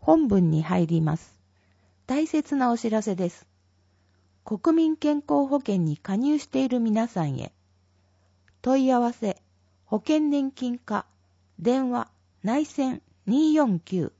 本文に入ります。大切なお知らせです。国民健康保険に加入している皆さんへ。問い合わせ、保険年金課、電話、内線249。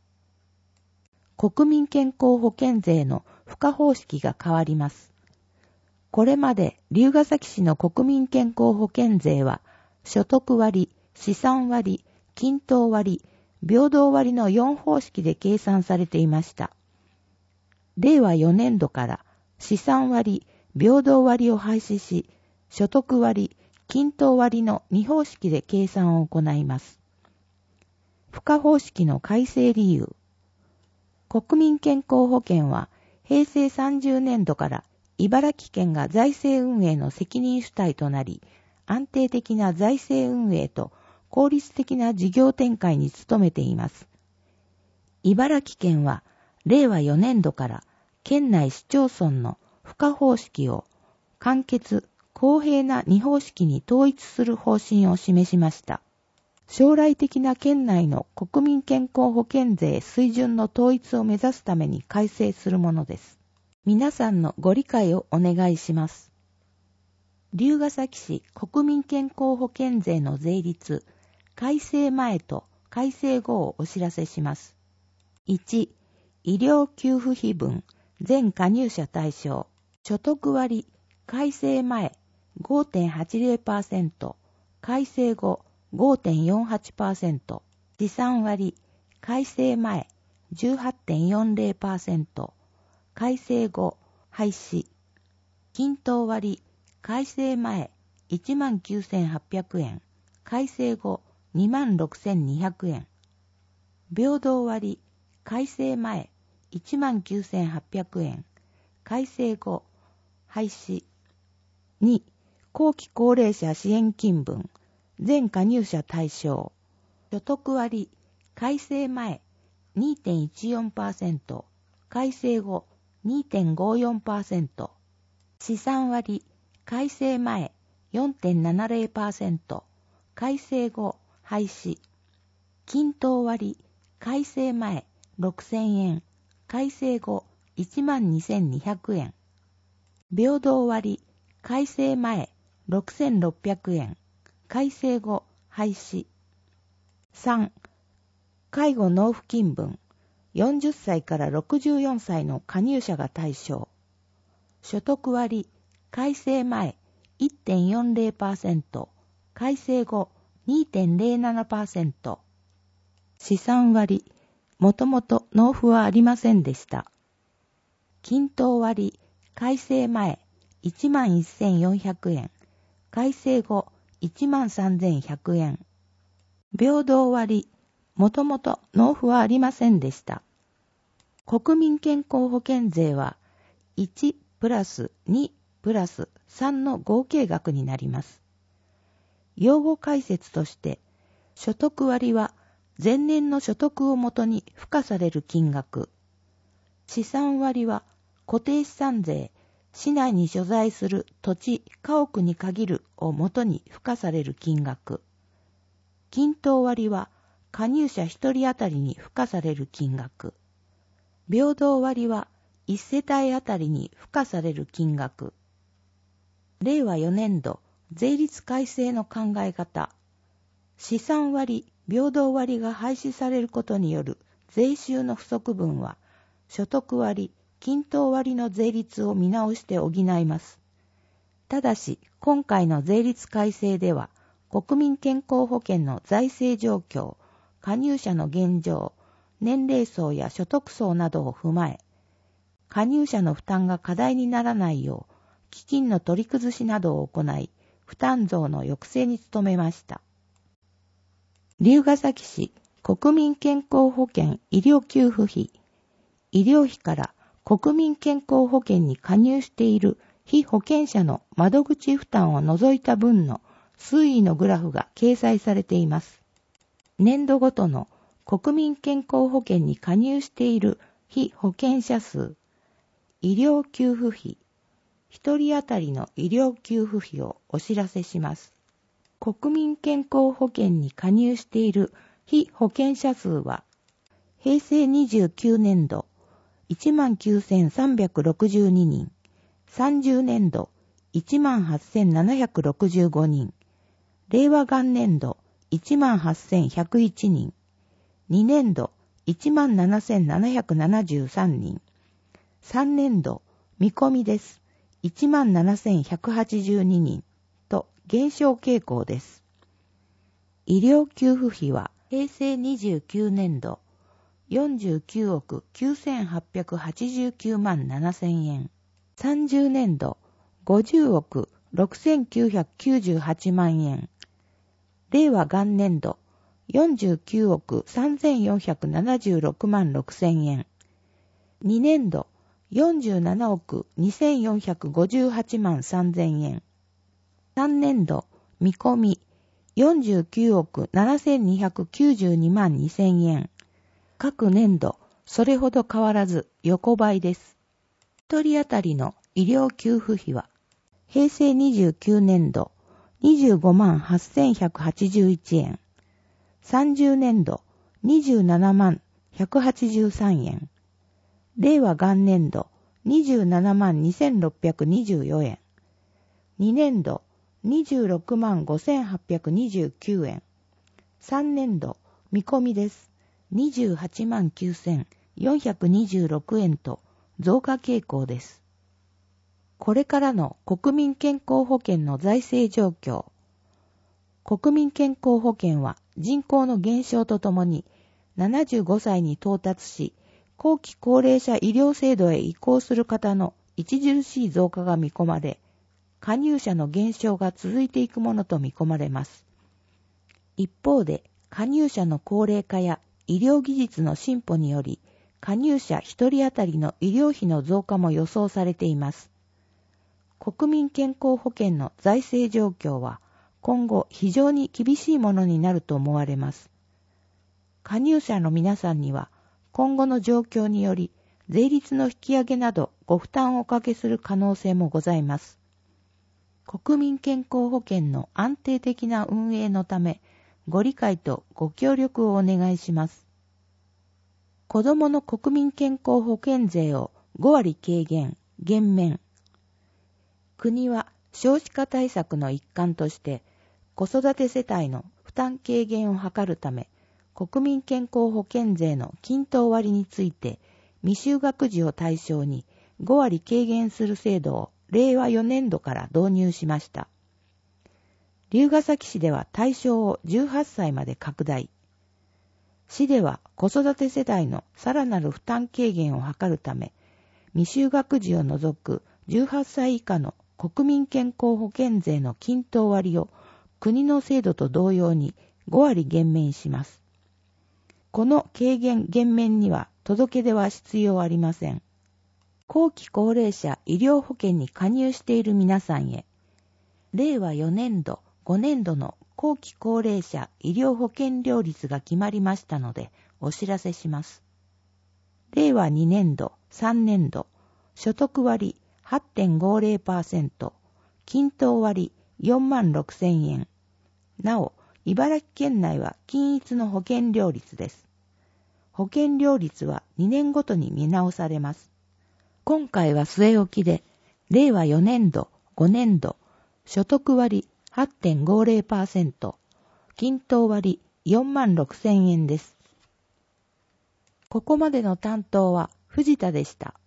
国民健康保険税の付加方式が変わります。これまで龍ケ崎市の国民健康保険税は、所得割、資産割、均等割、平等割の4方式で計算されていました。令和4年度から資産割、平等割を廃止し、所得割、均等割の2方式で計算を行います。付加方式の改正理由。国民健康保険は平成30年度から茨城県が財政運営の責任主体となり、安定的な財政運営と効率的な事業展開に努めています。茨城県は令和4年度から県内市町村の付加方式を簡潔、公平な2方式に統一する方針を示しました。将来的な県内の国民健康保険税水準の統一を目指すために改正するものです。皆さんのご理解をお願いします。龍ケ崎市国民健康保険税の税率、改正前と改正後をお知らせします。1、医療給付費分、全加入者対象、所得割、改正前 5.80%、改正後 5.48%、資産割、改正前 18.40%、改正後廃止、均等割、改正前 19,800 円、改正後 26,200 円、平等割、改正前 19,800 円、改正後廃止。2、後期高齢者支援金分、全加入者対象、所得割、改正前 2.14%、改正後 2.54%、資産割、改正前 4.70%、改正後廃止。均等割、改正前6,000円、改正後 12,200 円。平等割、改正前 6,600 円、改正後廃止。3、介護納付金分、40歳から64歳の加入者が対象。所得割、改正前 1.40%、改正後 2.07%。資産割、もともと納付はありませんでした。均等割、改正前 11,400 円、改正後 13,100 円。平等割、もともと納付はありませんでした。国民健康保険税は1プラス2プラス3の合計額になります。用語解説として、所得割は前年の所得をもとに付加される金額。資産割は固定資産税、市内に所在する土地、家屋に限るをもとに付加される金額。均等割は加入者1人当たりに付加される金額。平等割は1世帯当たりに付加される金額。令和4年度税率改正の考え方。資産割、平等割が廃止されることによる税収の不足分は、所得割、均等割の税率を見直して補います。ただし、今回の税率改正では、国民健康保険の財政状況、加入者の現状、年齢層や所得層などを踏まえ、加入者の負担が課題にならないよう、基金の取り崩しなどを行い、負担増の抑制に努めました。龍ケ崎市国民健康保険医療給付費、医療費から国民健康保険に加入している被保険者の窓口負担を除いた分の推移のグラフが掲載されています。年度ごとの国民健康保険に加入している被保険者数、医療給付費、1人当たりの医療給付費をお知らせします。国民健康保険に加入している被保険者数は、 平成29年度、19,362 人。30年度、18,765 人。令和元年度、18,101 人。2年度、17,773 人。3年度、見込みです。17,182 人と減少傾向です。医療給付費は平成29年度49億9889万7000円。30年度50億6998万円。令和元年度49億3476万6000円。2年度47億2458万3000円。3年度見込み49億7292万2000円。各年度それほど変わらず横ばいです。1人当たりの医療給付費は平成29年度25万8181円。30年度27万183円。令和元年度27万2624円。2年度26万5829円。3年度見込みです。28万9426円と増加傾向です。これからの国民健康保険の財政状況。国民健康保険は人口の減少とともに75歳に到達し、後期高齢者医療制度へ移行する方の著しい増加が見込まれ、加入者の減少が続いていくものと見込まれます。一方で、加入者の高齢化や医療技術の進歩により、加入者1人当たりの医療費の増加も予想されています。国民健康保険の財政状況は、今後非常に厳しいものになると思われます。加入者の皆さんには、今後の状況により、税率の引き上げなどご負担をおかけする可能性もございます。国民健康保険の安定的な運営のため、ご理解とご協力をお願いします。子どもの国民健康保険税を5割軽減、減免。国は少子化対策の一環として、子育て世帯の負担軽減を図るため、国民健康保険税の均等割について、未就学児を対象に5割軽減する制度を令和4年度から導入しました。龍ケ崎市では対象を18歳まで拡大。市では子育て世帯のさらなる負担軽減を図るため、未就学児を除く18歳以下の国民健康保険税の均等割を国の制度と同様に5割減免します。この軽減減免には届け出は必要ありません。後期高齢者医療保険に加入している皆さんへ、令和4年度、5年度の後期高齢者医療保険料率が決まりましたのでお知らせします。令和2年度、3年度、所得割 8.50%、均等割46,000円。なお、茨城県内は均一の保険料率です。保険料率は2年ごとに見直されます。今回は据え置きで、令和4年度、5年度、所得割 8.50%、均等割46,000円です。ここまでの担当は藤田でした。